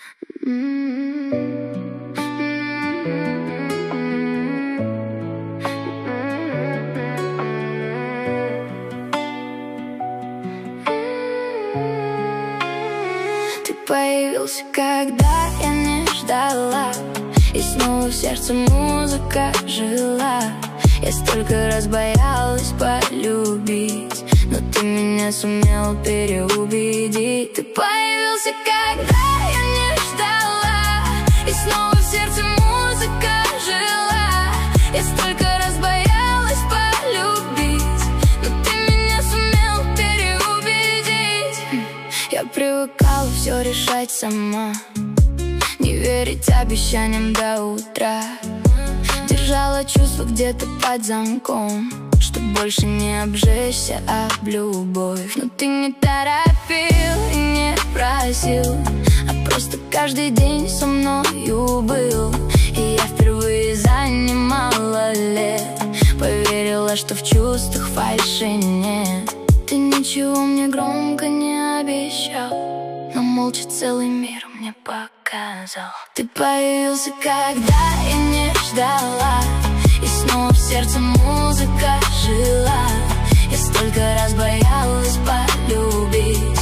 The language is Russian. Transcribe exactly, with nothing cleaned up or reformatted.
Ты появился, когда я не ждала, и снова в сердце музыка жила. Я столько раз боялась полюбить, но ты меня сумел переубедить. Ты появился, когда я не ждала, и снова в сердце музыка жила. Я столько раз боялась полюбить, но ты меня сумел переубедить. Я привыкала все решать сама, не верить обещаниям до утра. Держала чувства где-то под замком, чтоб больше не обжечься об любовь. Но ты не торопил и не просил, а просто каждый день со мною был. И я впервые за немало лет поверила, что в чувствах фальши нет. Ты ничего мне громко не обещал, но молча целый мир мне показал. Ты появился, когда я не ждала, и снова в сердце музыка жила. Я столько раз боялась полюбить,